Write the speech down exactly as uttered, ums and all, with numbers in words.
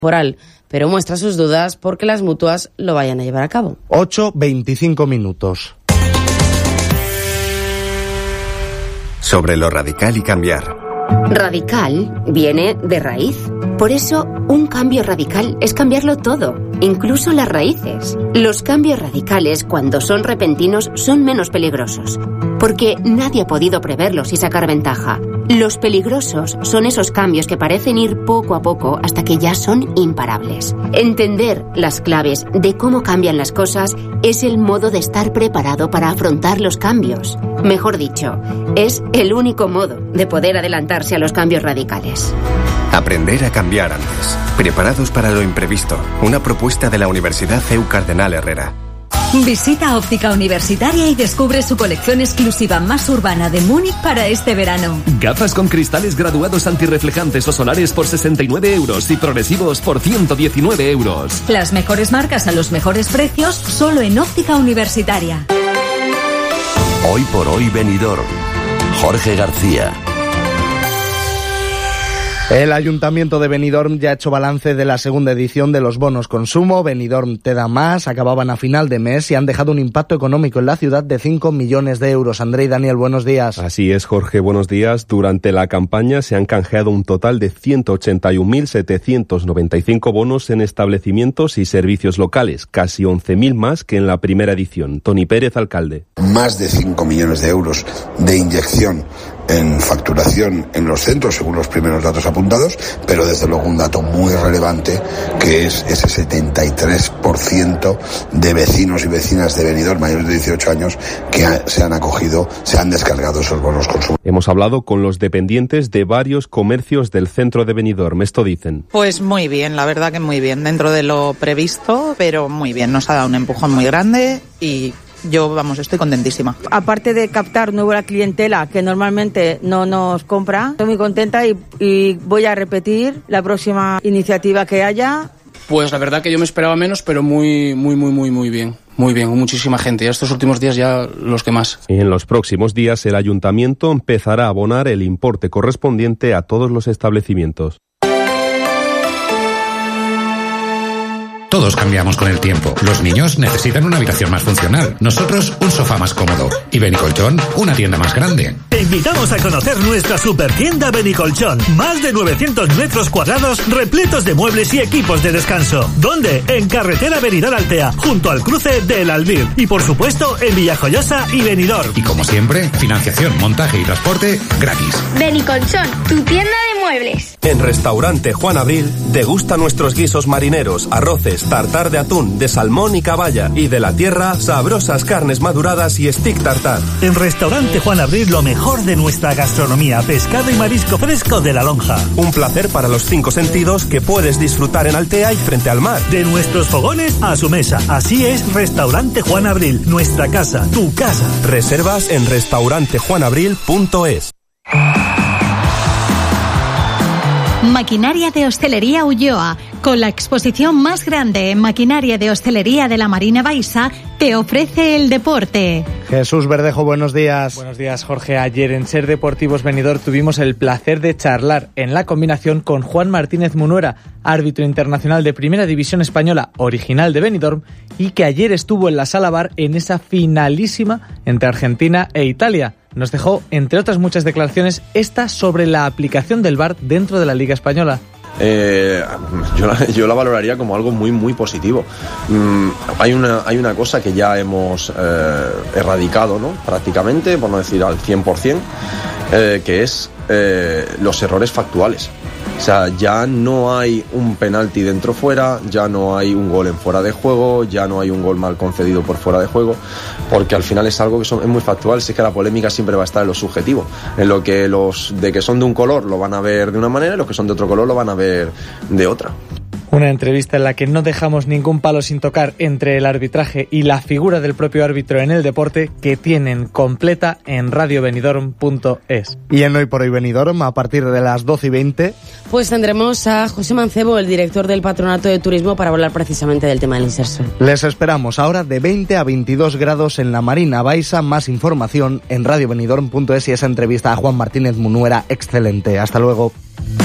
temporal, pero muestra sus dudas porque las mutuas lo vayan a llevar a cabo. ocho veinticinco minutos. Sobre lo radical y cambiar. Radical viene de raíz. Por eso, un cambio radical es cambiarlo todo, incluso las raíces. Los cambios radicales, cuando son repentinos, son menos peligrosos, porque nadie ha podido preverlos y sacar ventaja. Los peligrosos son esos cambios que parecen ir poco a poco hasta que ya son imparables. Entender las claves de cómo cambian las cosas es el modo de estar preparado para afrontar los cambios. Mejor dicho, es el único modo de poder adelantarse a los cambios radicales. Aprender a cambiar antes. Preparados para lo imprevisto. Una propuesta de la Universidad C E U Cardenal Herrera. Visita Óptica Universitaria y descubre su colección exclusiva más urbana de Múnich para este verano. Gafas con cristales graduados antirreflejantes o solares por sesenta y nueve euros y progresivos por ciento diecinueve euros. Las mejores marcas a los mejores precios solo en Óptica Universitaria. Hoy por hoy Benidorm. Jorge García. El Ayuntamiento de Benidorm ya ha hecho balance de la segunda edición de los bonos consumo. Benidorm te da más, acababan a final de mes y han dejado un impacto económico en la ciudad de cinco millones de euros. André y Daniel, buenos días. Así es, Jorge, buenos días. Durante la campaña se han canjeado un total de ciento ochenta y un mil setecientos noventa y cinco bonos en establecimientos y servicios locales, casi once mil más que en la primera edición. Toni Pérez, alcalde. Más de cinco millones de euros de inyección en facturación en los centros, según los primeros datos apuntados, pero desde luego un dato muy relevante, que es ese setenta y tres por ciento de vecinos y vecinas de Benidorm mayores de dieciocho años que se han acogido, se han descargado esos bonos consumo. Hemos hablado con los dependientes de varios comercios del centro de Benidorm. Esto dicen. Pues muy bien, la verdad que muy bien, dentro de lo previsto, pero muy bien, nos ha dado un empujón muy grande y yo, vamos, estoy contentísima. Aparte de captar nueva clientela que normalmente no nos compra, estoy muy contenta y, y voy a repetir la próxima iniciativa que haya. Pues la verdad que yo me esperaba menos, pero muy, muy, muy, muy, muy bien. Muy bien, muchísima gente. Ya estos últimos días ya los que más. Y en los próximos días el ayuntamiento empezará a abonar el importe correspondiente a todos los establecimientos. Todos cambiamos con el tiempo. Los niños necesitan una habitación más funcional. Nosotros, un sofá más cómodo. Y Benicolchón, una tienda más grande. Te invitamos a conocer nuestra supertienda Benicolchón. Más de novecientos metros cuadrados repletos de muebles y equipos de descanso. ¿Dónde? En carretera Benidorm-Altea, junto al cruce del Albir. Y por supuesto, en Villajoyosa y Benidorm. Y como siempre, financiación, montaje y transporte gratis. Benicolchón, tu tienda de muebles. En Restaurante Juan Abril, degusta nuestros guisos marineros, arroces, tartar de atún, de salmón y caballa, y de la tierra, sabrosas carnes maduradas y stick tartar. En Restaurante Juan Abril, lo mejor de nuestra gastronomía, pescado y marisco fresco de La Lonja. Un placer para los cinco sentidos que puedes disfrutar en Altea y frente al mar. De nuestros fogones a su mesa. Así es Restaurante Juan Abril, nuestra casa, tu casa. Reservas en restaurante juan abril punto es. Maquinaria de Hostelería Ulloa, con la exposición más grande en maquinaria de hostelería de la Marina Baixa, te ofrece el deporte. Jesús Verdejo, buenos días. Buenos días, Jorge. Ayer en Ser Deportivos Benidorm tuvimos el placer de charlar en la combinación con Juan Martínez Munuera, árbitro internacional de Primera División Española, original de Benidorm, y que ayer estuvo en la Sala Bar en esa finalísima entre Argentina e Italia. Nos dejó, entre otras muchas declaraciones, esta sobre la aplicación del V A R dentro de la Liga Española. Eh, yo, la, yo la valoraría como algo muy muy positivo. Mm, hay una hay una cosa que ya hemos eh, erradicado, ¿no? Prácticamente, por no decir al cien por ciento, eh, que es eh, los errores factuales. O sea, ya no hay un penalti dentro fuera, ya no hay un gol en fuera de juego, ya no hay un gol mal concedido por fuera de juego, porque al final es algo que son, es muy factual. Si es que la polémica siempre va a estar en lo subjetivo, en lo que los de que son de un color lo van a ver de una manera y los que son de otro color lo van a ver de otra. Una entrevista en la que no dejamos ningún palo sin tocar entre el arbitraje y la figura del propio árbitro en el deporte, que tienen completa en radio benidorm punto es. Y en Hoy por Hoy Benidorm, a partir de las doce y veinte... Pues tendremos a José Mancebo, el director del Patronato de Turismo, para hablar precisamente del tema del inserso. Les esperamos ahora de veinte a veintidós grados en la Marina Baixa. Más información en radio benidorm punto es y esa entrevista a Juan Martínez Munuera, excelente. Hasta luego.